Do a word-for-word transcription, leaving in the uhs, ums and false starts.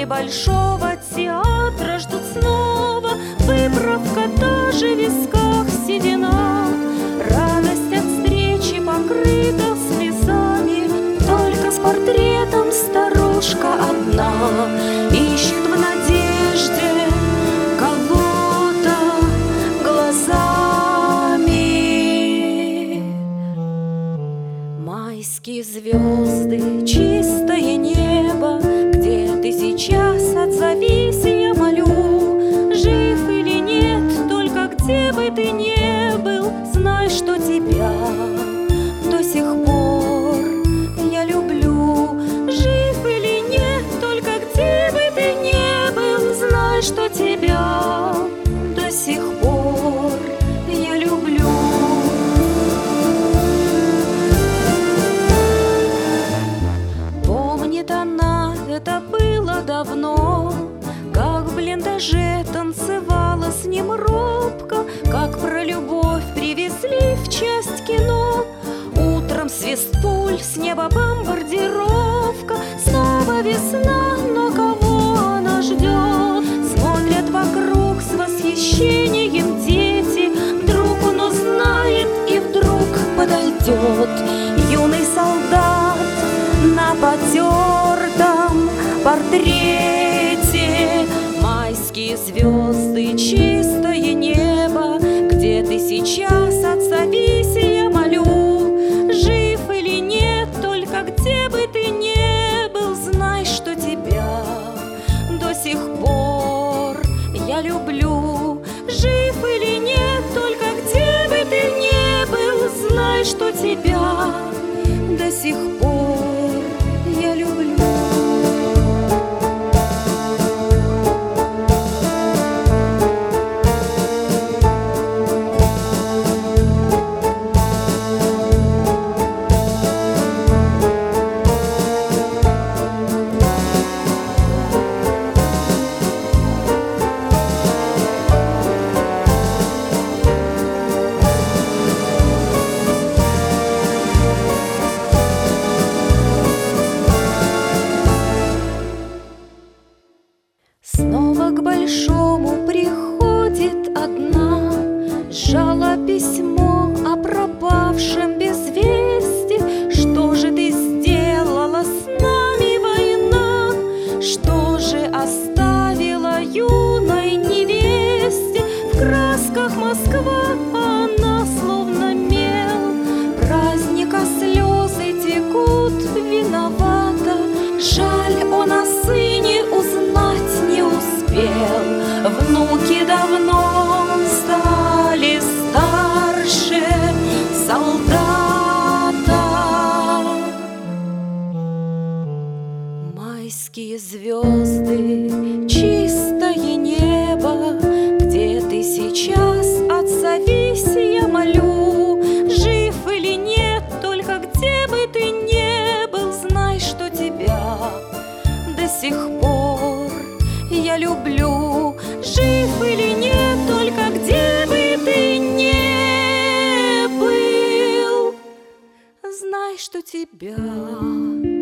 Зрители Большого театра ждут снова. Выправка та же, в висках седина. Радость от встречи покрыта слезами. Только с портретом старушка одна ищет в надежде кого-то глазами. Майские звезды, чистое небо, где ты сейчас, отзовись, я молю. Жив или нет, только где бы ты не был, знай, что тебя до сих пор я люблю. Жив или нет, только где бы ты не был, знай, что тебя до сих пор я люблю. Помнит она, это было давно, как в блиндаже танцевала с ним робко, как про любовь привезли в часть кино. Утром свист пуль, с неба бомбардировка. Снова весна, но кого она ждет? Смотрят вокруг с восхищением дети. Вдруг он узнает и вдруг подойдет юный солдат на потертом портрете. Майские звезды, чистое небо, где ты сейчас, отзовись, я молю. Жив или нет, только где бы ты не был, знай, что тебя до сих пор я люблю. Жив или нет, только где бы ты не был, знай, что тебя до сих пор я люблю. Снова к Большому приходит одна, сжала письмо о пропавшем без вести. Что же ты сделала с нами, война? Что же оставила юной невесте? В красках Москва, а она словно мел. Праздника слезы текут виновата. Жаль, он о сыне узнать не успел. Внуки давно стали старше солдата. Майские звезды, чистое небо, где ты сейчас, отзовись, я молю. Жив или нет, только где бы ты не был, знай, что тебя до сих пор я люблю. Жив или нет, только где бы ты не был, знай, что тебя